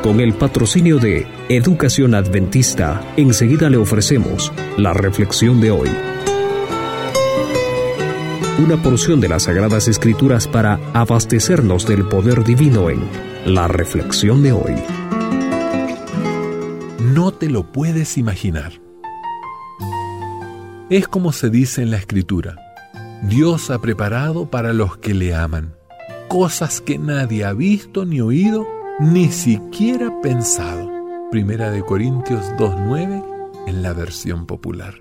Con el patrocinio de Educación Adventista, enseguida le ofrecemos la reflexión de hoy. Una porción de las Sagradas Escrituras para abastecernos del poder divino en la reflexión de hoy. No te lo puedes imaginar. Es como se dice en la Escritura: Dios ha preparado para los que le aman cosas que nadie ha visto ni oído, ni siquiera pensado. Primera de Corintios 2:9 en la versión popular.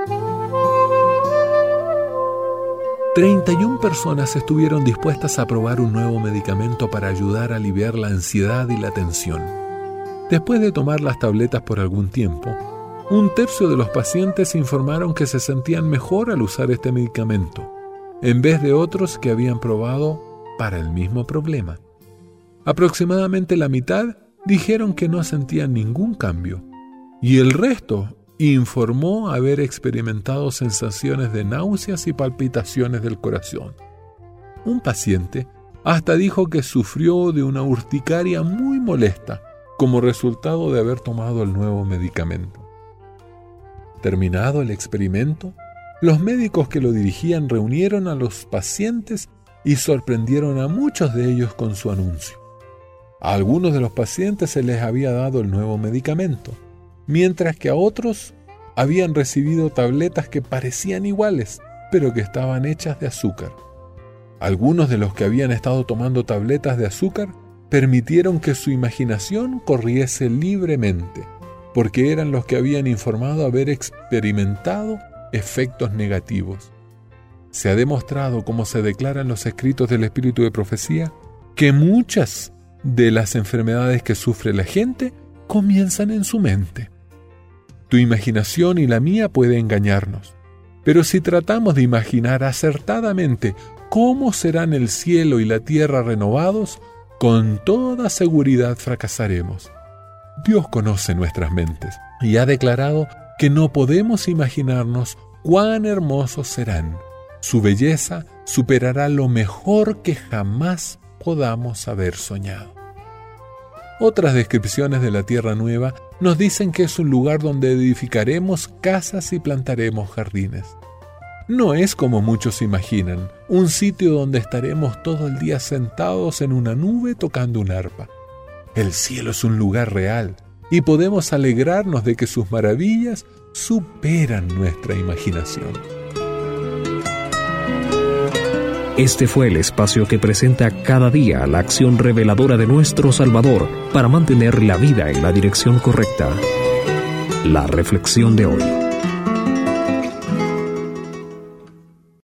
31 personas estuvieron dispuestas a probar un nuevo medicamento para ayudar a aliviar la ansiedad y la tensión. Después de tomar las tabletas por algún tiempo, un tercio de los pacientes informaron que se sentían mejor al usar este medicamento, en vez de otros que habían probado para el mismo problema. Aproximadamente la mitad dijeron que no sentían ningún cambio, y el resto informó haber experimentado sensaciones de náuseas y palpitaciones del corazón. Un paciente hasta dijo que sufrió de una urticaria muy molesta como resultado de haber tomado el nuevo medicamento. Terminado el experimento, los médicos que lo dirigían reunieron a los pacientes y sorprendieron a muchos de ellos con su anuncio. A algunos de los pacientes se les había dado el nuevo medicamento, mientras que a otros habían recibido tabletas que parecían iguales, pero que estaban hechas de azúcar. Algunos de los que habían estado tomando tabletas de azúcar permitieron que su imaginación corriese libremente, porque eran los que habían informado haber experimentado efectos negativos. Se ha demostrado, como se declara en los escritos del Espíritu de Profecía, que muchas de las enfermedades que sufre la gente comienzan en su mente. Tu imaginación y la mía puede engañarnos, pero si tratamos de imaginar acertadamente cómo serán el cielo y la tierra renovados, con toda seguridad fracasaremos. Dios conoce nuestras mentes y ha declarado que no podemos imaginarnos cuán hermosos serán. Su belleza superará lo mejor que jamás podamos haber soñado. Otras descripciones de la Tierra Nueva nos dicen que es un lugar donde edificaremos casas y plantaremos jardines. No es como muchos imaginan, un sitio donde estaremos todo el día sentados en una nube tocando un arpa. El cielo es un lugar real y podemos alegrarnos de que sus maravillas superan nuestra imaginación. Este fue el espacio que presenta cada día la acción reveladora de nuestro Salvador para mantener la vida en la dirección correcta. La reflexión de hoy.